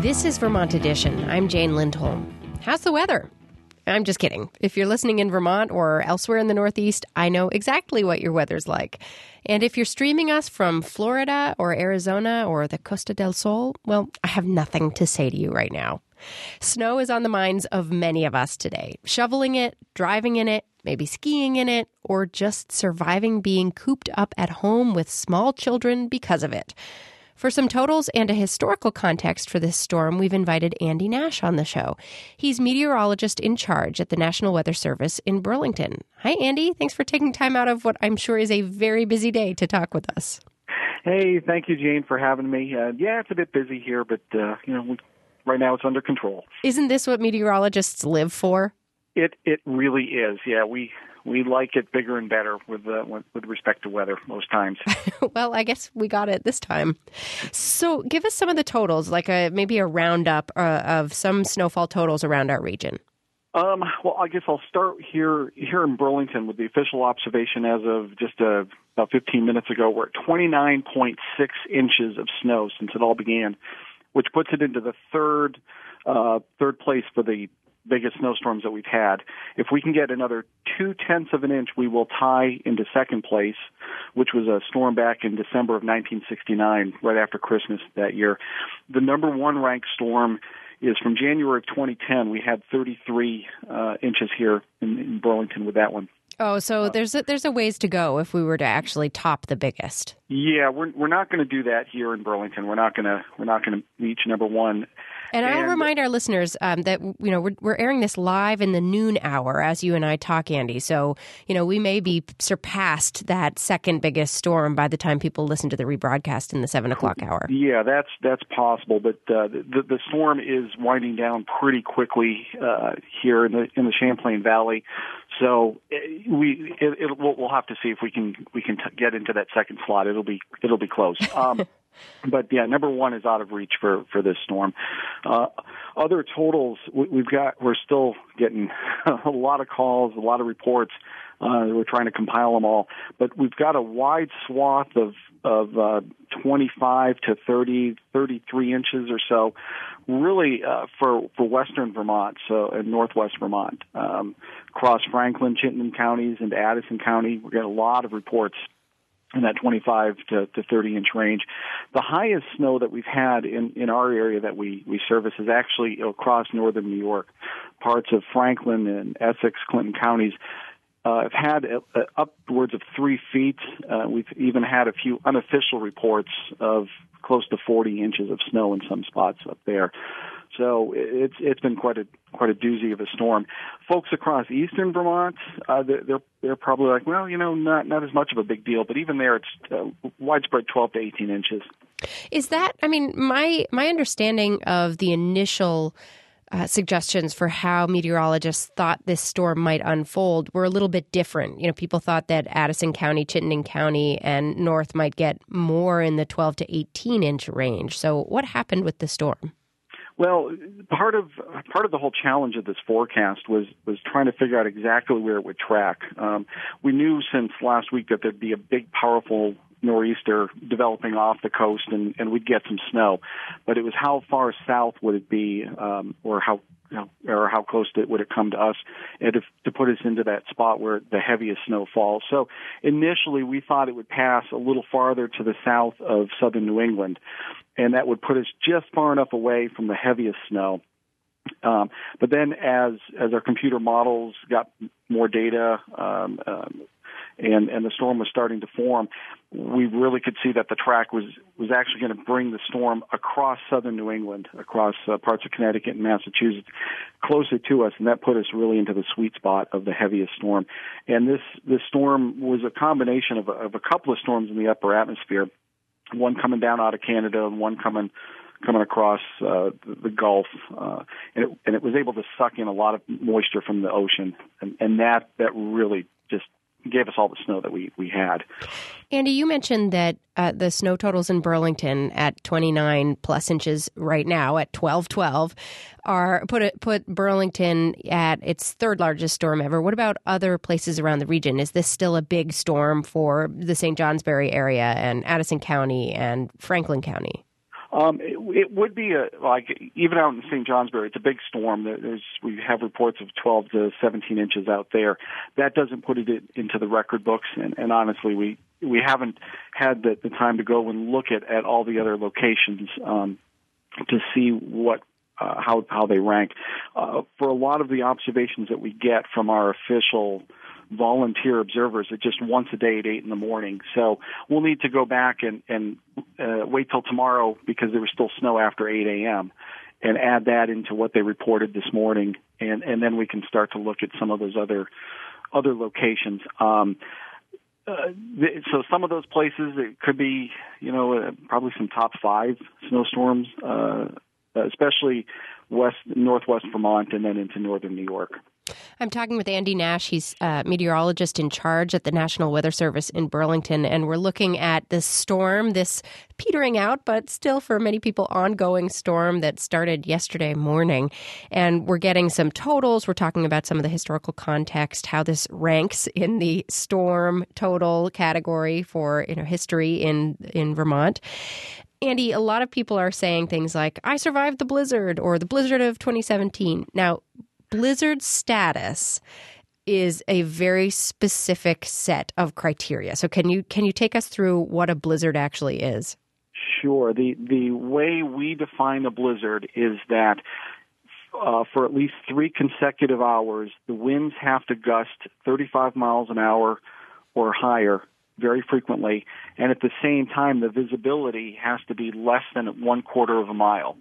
This is Vermont Edition. I'm Jane Lindholm. How's the weather? I'm just kidding. If you're listening in Vermont or elsewhere in the Northeast, I know exactly what your weather's like. And if you're streaming us from Florida or Arizona or the Costa del Sol, well, I have nothing to say to you right now. Snow is on the minds of many of us today. Shoveling it, driving in it, maybe skiing in it, or just surviving being cooped up at home with small children because of it. For some totals and a historical context for this storm, we've invited Andy Nash on the show. He's meteorologist in charge at the National Weather Service in Burlington. Hi, Andy. Thanks for taking time out of what I'm sure is a very busy day to talk with us. Hey, thank you, Jane, for having me. Yeah, it's a bit busy here, but, right now it's under control. Isn't this what meteorologists live for? It really is. Yeah, we like it bigger and better with respect to weather most times. Well, I guess we got it this time. So give us some of the totals, like maybe a roundup of some snowfall totals around our region. Well, I guess I'll start here in Burlington with the official observation as of just about 15 minutes ago. We're at 29.6 inches of snow since it all began, which puts it into the third place for the biggest snowstorms that we've had. If we can get another 0.2 of an inch, we will tie into second place, which was a storm back in December of 1969, right after Christmas that year. The number one ranked storm is from January of 2010. We had 33 inches here in Burlington with that one. Oh, so there's a ways to go if we were to actually top the biggest. Yeah, we're not going to do that here in Burlington. We're not going to reach number one. And I'll remind our listeners that we're airing this live in the noon hour as you and I talk, Andy. So we may be surpassed that second biggest storm by the time people listen to the rebroadcast in the 7 o'clock hour. Yeah, that's possible. But the storm is winding down pretty quickly here in the Champlain Valley. So we'll have to see if we can get into that second slot. It'll be close. But yeah, number one is out of reach for this storm. Other totals we're still getting a lot of calls, a lot of reports. We're trying to compile them all, but we've got a wide swath of 25 to 30, 33 inches or so, really for western Vermont, so in northwest Vermont, across Franklin, Chittenden counties into Addison County. We got a lot of reports in that 25 to 30 inch range. The highest snow that we've had in our area that we service is actually across northern New York. Parts of Franklin and Essex, Clinton counties have had upwards of 3 feet. We've even had a few unofficial reports of close to 40 inches of snow in some spots up there. So it's been quite a doozy of a storm. Folks across eastern Vermont, they're probably like, well, not as much of a big deal, but even there, it's widespread 12 to 18 inches. Is that? I mean, my understanding of the initial suggestions for how meteorologists thought this storm might unfold were a little bit different. People thought that Addison County, Chittenden County, and North might get more in the 12 to 18 inch range. So what happened with the storm? Well, part of the whole challenge of this forecast was trying to figure out exactly where it would track. We knew since last week that there'd be a big, powerful nor'easter developing off the coast, and we'd get some snow. But it was how far south would it be, or how close would it come to us, and to put us into that spot where the heaviest snow falls. So initially, we thought it would pass a little farther to the south of southern New England, and that would put us just far enough away from the heaviest snow. But then, as our computer models got more data, and the storm was starting to form, we really could see that the track was actually going to bring the storm across southern New England, across parts of Connecticut and Massachusetts, closer to us, and that put us really into the sweet spot of the heaviest storm. And this storm was a combination of a couple of storms in the upper atmosphere, one coming down out of Canada and one coming across the Gulf, and it was able to suck in a lot of moisture from the ocean, and that really just gave us all the snow that we had. Andy, you mentioned that the snow totals in Burlington at 29 plus inches right now at 1212 put Burlington at its third largest storm ever. What about other places around the region? Is this still a big storm for the St. Johnsbury area and Addison County and Franklin County? It would be even out in St. Johnsbury, it's a big storm. We have reports of 12 to 17 inches out there. That doesn't put it into the record books, and honestly, we haven't had the time to go and look at all the other locations to see how they rank. For a lot of the observations that we get from our official volunteer observers, it's just once a day at 8 in the morning. So we'll need to go back and wait till tomorrow, because there was still snow after 8 a.m., and add that into what they reported this morning, and then we can start to look at some of those other locations. So some of those places, it could be, probably some top 5 snowstorms, especially northwest Vermont and then into northern New York. I'm talking with Andy Nash. He's a meteorologist in charge at the National Weather Service in Burlington, and we're looking at this storm, this petering out, but still for many people ongoing storm that started yesterday morning. And we're getting some totals. We're talking about some of the historical context, how this ranks in the storm total category for history in Vermont. Andy, a lot of people are saying things like, I survived the blizzard, or the blizzard of 2017. Now, blizzard status is a very specific set of criteria. So can you take us through what a blizzard actually is? Sure. The way we define a blizzard is that for at least 3 consecutive hours, the winds have to gust 35 miles an hour or higher very frequently, and at the same time, the visibility has to be less than 1/4 of a mile.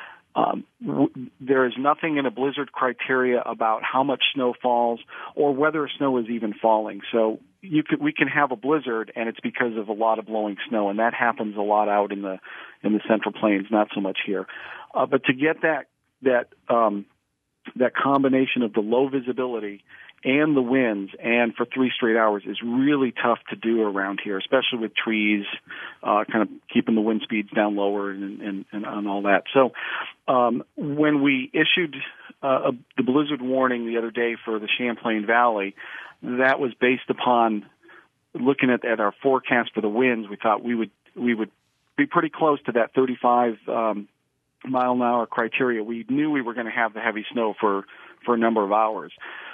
There is nothing in a blizzard criteria about how much snow falls or whether snow is even falling. So we can have a blizzard, and it's because of a lot of blowing snow, and that happens a lot out in the Central Plains, not so much here. But to get that combination of the low visibility and the winds, and for 3 straight hours, is really tough to do around here, especially with trees, kind of keeping the wind speeds down lower and all that. So when we issued the blizzard warning the other day for the Champlain Valley, that was based upon looking at our forecast for the winds. We thought we would be pretty close to that 35 mile an hour criteria. We knew we were going to have the heavy snow for a number of hours.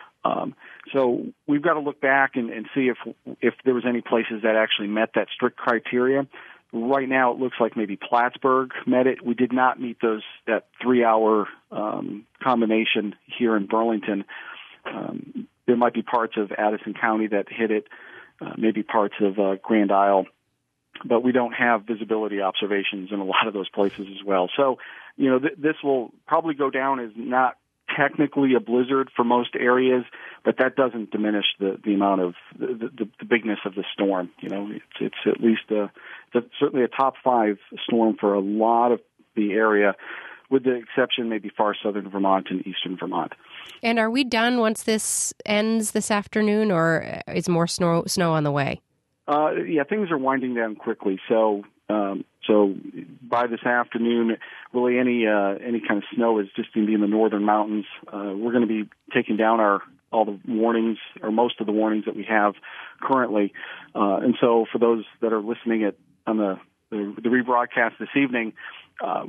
So we've got to look back and see if there was any places that actually met that strict criteria. Right now, it looks like maybe Plattsburgh met it. We did not meet that 3-hour combination here in Burlington. There might be parts of Addison County that hit it, maybe parts of Grand Isle, but we don't have visibility observations in a lot of those places as well. So, this will probably go down as not technically a blizzard for most areas, but that doesn't diminish the amount of the bigness of the storm. It's at least certainly a top 5 storm for a lot of the area, with the exception maybe far southern Vermont and eastern Vermont. And are we done once this ends this afternoon, or is more snow on the way? Yeah, things are winding down quickly. So by this afternoon, really any kind of snow is just going to be in the northern mountains. We're going to be taking down all the warnings, or most of the warnings that we have currently. And so for those that are listening on the rebroadcast this evening, by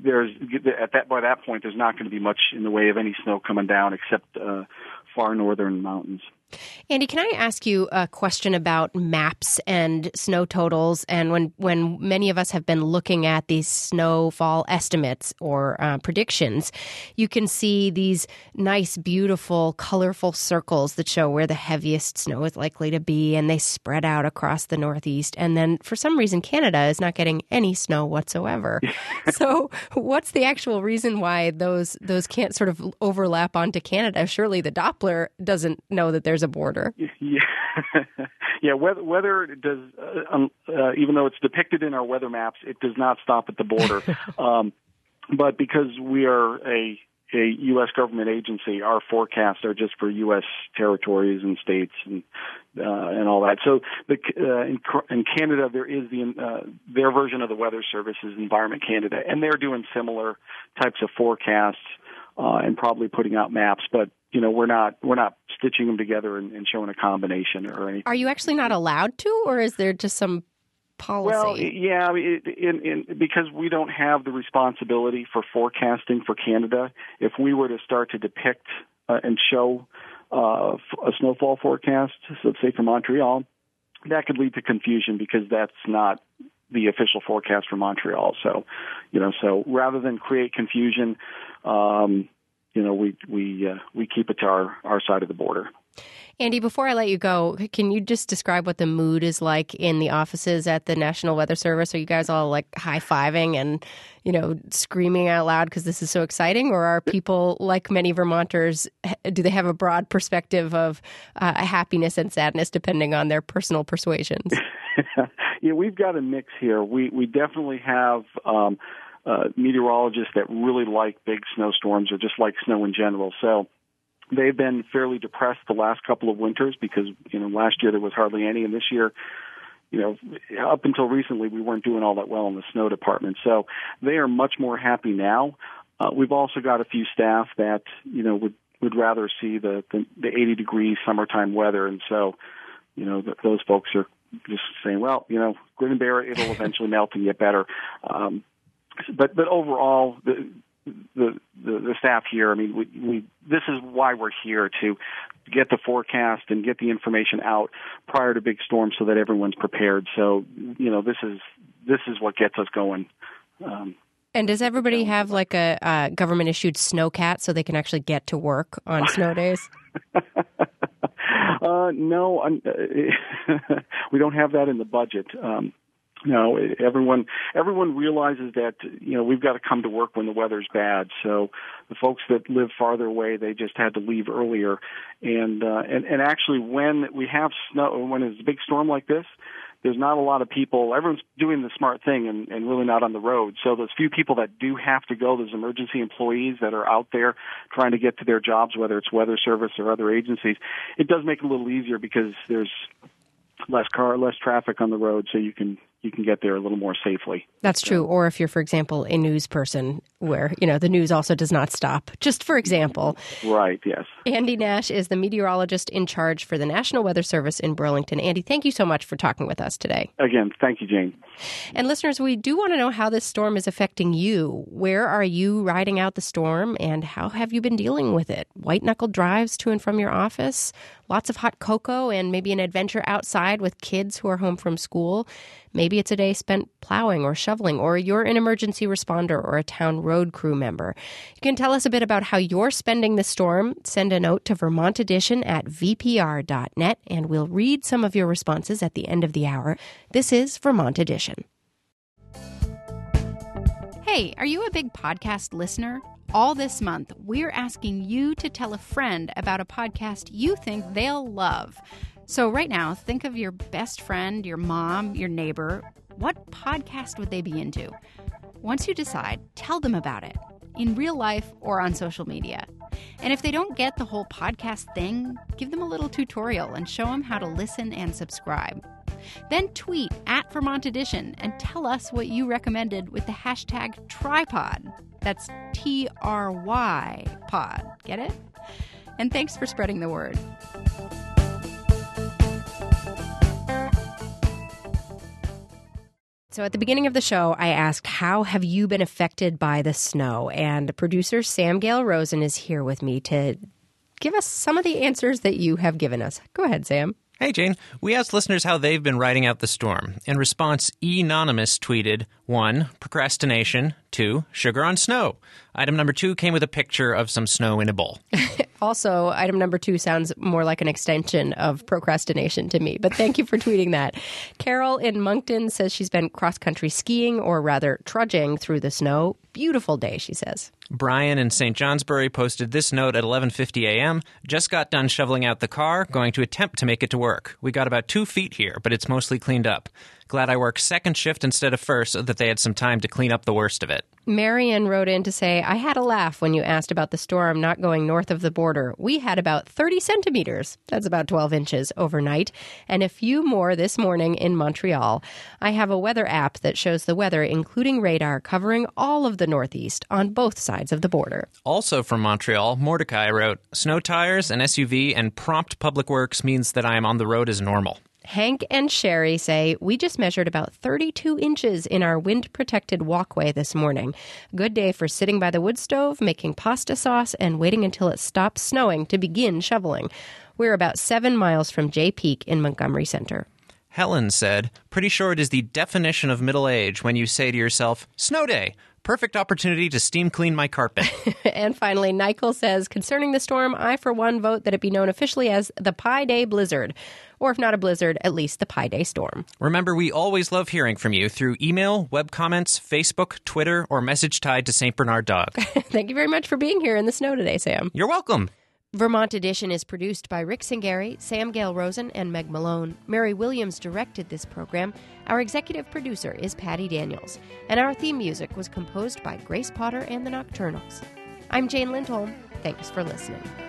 that point, there's not going to be much in the way of any snow coming down except far northern mountains. Andy, can I ask you a question about maps and snow totals? And when many of us have been looking at these snowfall estimates or predictions, you can see these nice, beautiful, colorful circles that show where the heaviest snow is likely to be, and they spread out across the Northeast. And then for some reason, Canada is not getting any snow whatsoever. So what's the actual reason why those can't sort of overlap onto Canada? Surely the Doppler doesn't know that there's a border. Yeah, yeah. Weather does, even though it's depicted in our weather maps, it does not stop at the border. But because we are a U.S. government agency, our forecasts are just for U.S. territories and states and all that. So in Canada, there is their version of the Weather Service is Environment Canada, and they're doing similar types of forecasts and probably putting out maps, but we're not stitching them together and showing a combination or anything. Are you actually not allowed to, or is there just some policy? Well, yeah, because we don't have the responsibility for forecasting for Canada. If we were to start to depict and show a snowfall forecast, so say for Montreal, that could lead to confusion because that's not the official forecast for Montreal. So, so rather than create confusion, we keep it to our side of the border. Andy, before I let you go, can you just describe what the mood is like in the offices at the National Weather Service? Are you guys all like high-fiving and, screaming out loud because this is so exciting? Or are people, like many Vermonters, do they have a broad perspective of happiness and sadness depending on their personal persuasions? Yeah, we've got a mix here. We definitely have meteorologists that really like big snowstorms or just like snow in general. So they've been fairly depressed the last couple of winters because, last year there was hardly any, and this year, up until recently we weren't doing all that well in the snow department. So they are much more happy now. We've also got a few staff that, would rather see the 80-degree summertime weather, and so, those folks are just saying, well, grin and bear it, it'll eventually melt and get better. But overall, the staff here, we this is why we're here, to get the forecast and get the information out prior to big storms so that everyone's prepared. So, this is what gets us going. And does everybody have like a government-issued snowcat so they can actually get to work on snow days? No, we don't have that in the budget. No, everyone realizes that, we've got to come to work when the weather's bad. So the folks that live farther away, they just had to leave earlier. And actually when we have snow, when it's a big storm like this, there's not a lot of people. Everyone's doing the smart thing and really not on the road. So those few people that do have to go, those emergency employees that are out there trying to get to their jobs, whether it's weather service or other agencies, it does make it a little easier because there's less traffic on the road, so you can get there a little more safely. That's true. Or if you're, for example, a news person where, the news also does not stop, just for example. Right, yes. Andy Nash is the meteorologist in charge for the National Weather Service in Burlington. Andy, thank you so much for talking with us today. Again, thank you, Jane. And listeners, we do want to know how this storm is affecting you. Where are you riding out the storm, and how have you been dealing with it? White-knuckle drives to and from your office? Lots of hot cocoa and maybe an adventure outside with kids who are home from school? Maybe it's a day spent plowing or shoveling, or you're an emergency responder or a town road crew member. You can tell us a bit about how you're spending the storm. Send a note to Vermont Edition at vpr.net, and we'll read some of your responses at the end of the hour. This is Vermont Edition. Hey, are you a big podcast listener? All this month, we're asking you to tell a friend about a podcast you think they'll love. So right now, think of your best friend, your mom, your neighbor. What podcast would they be into? Once you decide, tell them about it, in real life or on social media. And if they don't get the whole podcast thing, give them a little tutorial and show them how to listen and subscribe. Then tweet at Vermont Edition and tell us what you recommended with the hashtag tripod. That's TRY pod. Get it? And thanks for spreading the word. So at the beginning of the show, I asked, how have you been affected by the snow? And producer Sam Gale Rosen is here with me to give us some of the answers that you have given us. Go ahead, Sam. Hey, Jane. We asked listeners how they've been riding out the storm. In response, Enonymous tweeted, 1, procrastination, 2, sugar on snow. Item number 2 came with a picture of some snow in a bowl. Also, item number 2 sounds more like an extension of procrastination to me, but thank you for tweeting that. Carol in Moncton says she's been cross-country skiing, or rather trudging through the snow. Beautiful day, she says. Brian in St. Johnsbury posted this note at 11:50 a.m. Just got done shoveling out the car, going to attempt to make it to work. We got about 2 feet here, but it's mostly cleaned up. Glad I worked second shift instead of first so that they had some time to clean up the worst of it. Marion wrote in to say, I had a laugh when you asked about the storm not going north of the border. We had about 30 centimeters, that's about 12 inches, overnight, and a few more this morning in Montreal. I have a weather app that shows the weather, including radar, covering all of the Northeast on both sides of the border. Also from Montreal, Mordecai wrote, snow tires, an SUV, and prompt public works means that I am on the road as normal. Hank and Sherry say, we just measured about 32 inches in our wind-protected walkway this morning. Good day for sitting by the wood stove, making pasta sauce, and waiting until it stops snowing to begin shoveling. We're about 7 miles from Jay Peak in Montgomery Center. Helen said, pretty sure it is the definition of middle age when you say to yourself, snow day, perfect opportunity to steam clean my carpet. And finally, Nichol says, concerning the storm, I for one vote that it be known officially as the Pi Day Blizzard. Or if not a blizzard, at least the Pi Day storm. Remember, we always love hearing from you through email, web comments, Facebook, Twitter, or message tied to St. Bernard Dog. Thank you very much for being here in the snow today, Sam. You're welcome. Vermont Edition is produced by Rick Singari, Sam Gale Rosen, and Meg Malone. Mary Williams directed this program. Our executive producer is Patty Daniels. And our theme music was composed by Grace Potter and the Nocturnals. I'm Jane Lindholm. Thanks for listening.